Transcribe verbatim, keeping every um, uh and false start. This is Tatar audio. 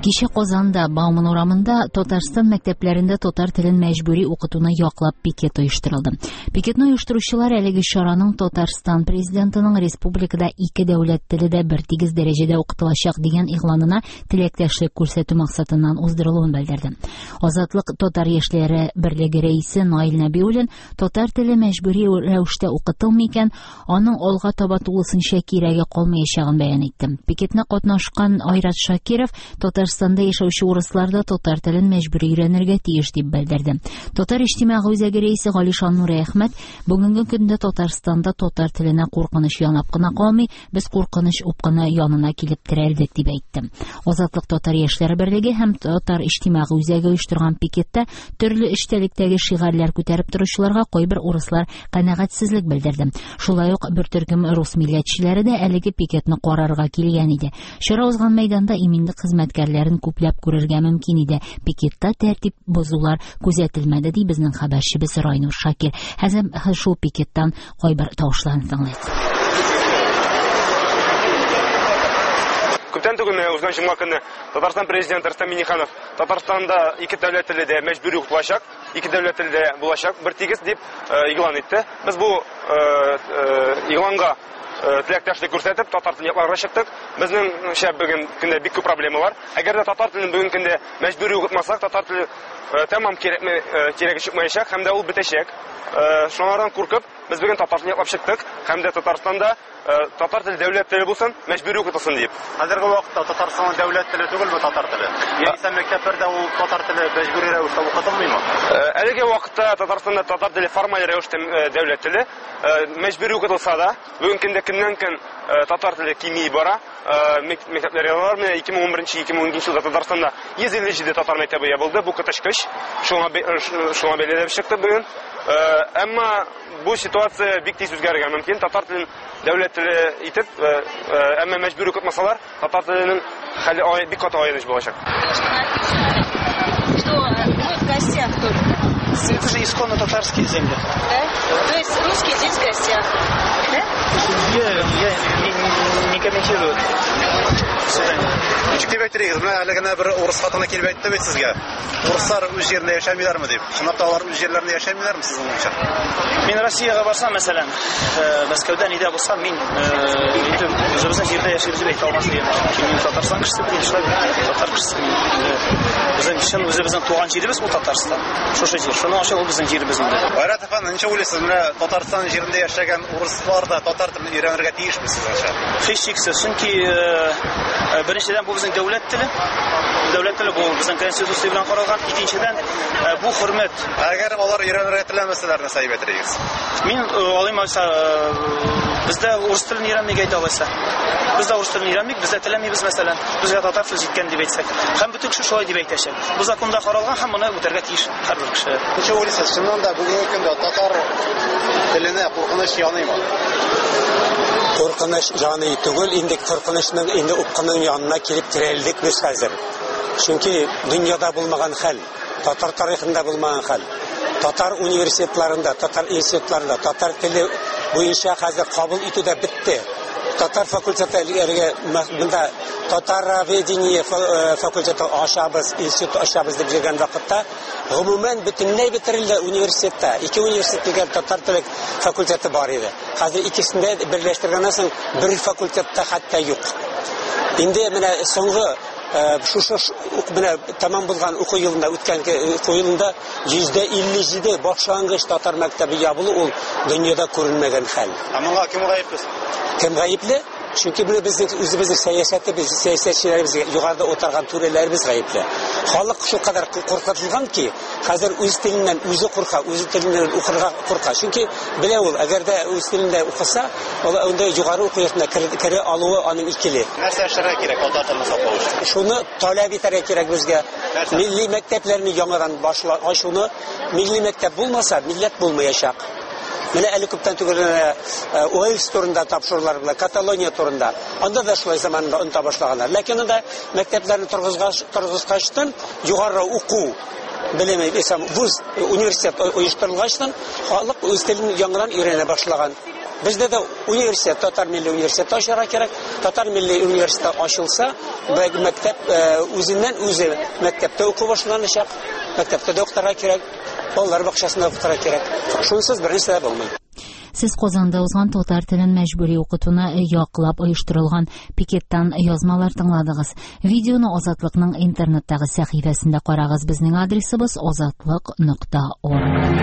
Кичә Казанда, Бауман урамында Татарстан мәктәпләрендә татар телен мәҗбүри укытуны яклап пикет оештырылды. Пикетны оештыручылар әлеге чараның Татарстан президентының республикада ике дәүләт теледә бертигез дәрәҗәдә укытылачак дигән игъланына теләктәшлек күрсәтү максатыннан уздырылуын белдерде. Азатлык татар яшьләре берлеге рәисе Наил Нәбиуллин татар теле мәҗбүри рәвештә укытылмый икән, аның алга таба тулысынча кирәге калмаячагын бәян итте. Пикетне катнашкан Айрат Шакиров Татарстанда яшәүче урысларда татар телен мәҗбүри өйрәнергә тиеш дип белдерде. Татар иҗтимагый үзәге рәисе Галишан Нурый Әхмәт бүгенге көндә Татарстанда татар теленә куркыныч янап кына калмый, без куркыныч упкыны янына килеп терәлдек дип әйтте. Азатлык татар яшьләре берлеге һәм татар иҗтимагый үзәге оештырган пикетта төрле эчтәлектәге шигырьләр күтәреп торучыларга кайбер урыслар канәгатьсезлек белдерде. Шулай ук бер төркем рус милләтчеләре дә әлеге пикетны карарга килгән иде. Чара узган мәйданда иминлек хезмәткәрләрен күпләп күрергә мөмкин иде. Пикетта тәртип бозулар күзәтелмәде ди безнең хәбәрчебез Райнур Шакир. Хәзер шул пикеттан кайбер тавышларны тыңлыйк. Күптән түгел узган җомга көнне Татарстан президенты Рөстәм Миңнеханов Татарстанда ике дәүләт телендә мәҗбүри укытылачак, ике дәүләт телендә булачак, бер тигез дип игълан итте. Без бу игъланга теләктәшлек күрсәтеп татар телен якларга чыктык. Безнең шәп бүген көндә бик күп проблема бар. Әгәр дә татар телен бүген көндә мәҗбүри укытмасак, татар теле тәмам кирәкме кирәге чыкмаячак һәм дә ул бетәчәк. Шуңардан куркып, без бүген татар телен яклап чыктык һәм дә Татарстанда татар теле дәүләт теле булсын, мәҗбүри укытылсын дип. Хәзерге вакытта Татарстан дәүләт теле түгелме татар теле? Яисә мәктәпләрдә ул татар теле мәҗбүри рәвештә укытылмыймы? Әлеге вакытта Татарстанда татар теле формаль рәвештә дәүләт теле мәҗбүри укытылса да, бүген көндә көннән-көн татар теле кими бара. Мәктәпләргә бармы ике мең унберенче - ике мең уникенче елда Татарстанда йөз илле җиде татар мәктәбе ябылды. Бу коточкыч. Шуңа шуңа бәйләнеп чыкты бүген. Әмма бу ситуация бик тиз үзгәрергә мөмкин. Татар телен дәүләт теле итеп, әмма мәҗбүри укытмасалар, татар теленең хәле бик каты аерыч булачак. Что мы в гостях только. Это же исконно татарские земли. Да? То есть русские здесь в гостях. Да? Я, я не, не комментирую. Ничек дип әйтергез, менә әлегенә бер урыс хатыны килеп әйтте бит сезгә. Урыслар үз җирендә яшәмиләрме дип. Шунда алар үз җирләрендә яшәмиләрме сезнең уңча? Мин Россиягә барсам, мәсәлән, Мәскәүдә нидә булсам, мин үзебезнең җирдә яшибез дип әйтә алмас идем. Мин Татарстан кешесе бит, шулай татар кешесе. Безнең чын үзебезнең туган җиребез бу Татарстан. Шушы җир, шуның өчен ул безнең җиребез инде. Айрат әфәнде, ничә уйлыйсыз, менә Татарстан җирендә яшәгән урыслар да татар телен өйрәнергә тиешме сезгәчә? Һичшиксез, чөнки беренчедән бу безнең дәүләт теле. Дәүләт теле бу безнең конституция белән каралган. Икенчедән бу хөрмәт. Әгәр алар өйрәнергә теләмәсәләр, нәрсә әйбәт итегез? Мин алыйм алса, бездә урыс телен өйрәнмәгә әйтә алайса. Бездә урыс телен өйрәнмик, бездә теләмибез мәсәлән. Безгә татар теле җиткән дип әйтсәк. Һәм бөтен кеше шулай дип әйтәчәк. Бу законда каралган һәм моны үтәргә тиеш һәрбер кеше. Ничә уйлыйсыз, чыннан да бүгенге көндә татар теленә куркыныч яныймы? Куркыныч яный түгел, инде куркынычның инде упкының янына килеп терәлдек без хәзер. Чөнки дөньяда булмаган хәл, татар тарихында булмаган хәл. Татар университетларында, татар институтларында татар теле буенча хәзер кабул итүдә бетте. Татар факультетларына монда татароведение факультеты ашабыз, институт ашабыз дип дигән вакытта гомумән бөтенләй бетерелде университетта. Ике университетка татар теле факультеты бар иде. Хәзер икесендә берләштергәннән соң бер факультетта хәтта юк. Инде менә соңгы шушы менә тәмам булган уку елында үткән уку елында йөз илле җиде башлангыч татар мәктәбе ябылу ул дөньяда күренмәгән хәл. Моңа кем гаепле? Кем гаепле? Чөнки бу безнең үзебезнең сәясәтебез, сәясәтчеләребез, югарыда утырган түрәләребез гаепле. Халык шул кадәр куркытылган ки, хәзер үз теленнән үзе курка, үз теленнән укырга курка. Чөнки белә ул, әгәр дә үз телендә укыса, ул анда югары уку йортына керә алуы аның икеле. Нәрсә эшләргә кирәк татар телен саклау өчен? Шуны таләп итәргә кирәк безгә. Милли мәктәпләрне яңадан ачуны, милли мәктәп булмаса, милләт булмаячак. Менә әле күптән түгел Уэльс турында тапшырулар була, Каталония турында. Анда да шулай заманында оныта башлаганнар. Ләкин анда мәктәпләрне торгызгачтан югары уку белеме дисәм, вуз университет оештырылгачтан халык үз телен яңадан өйрәнә башлаган. Бездә дә университет, татар милли университеты ачарга кирәк. Татар милли университеты ачылса, мәктәп үзеннән үзе мәктәптә уку башланачак, мәктәптә докторга кирәк, балалар бакчасында укытырга кирәк. Шунсыз бернәрсә дә булмый. Сез Казанда узган татар телен мәҗбүри укытуны яклап оештырылган пикеттан язмалар тыңладыгыз. Видеоны Азатлыкның интернеттагы сәхифәсендә карагыз. Безнең адресыбыз азатлык нокта орг.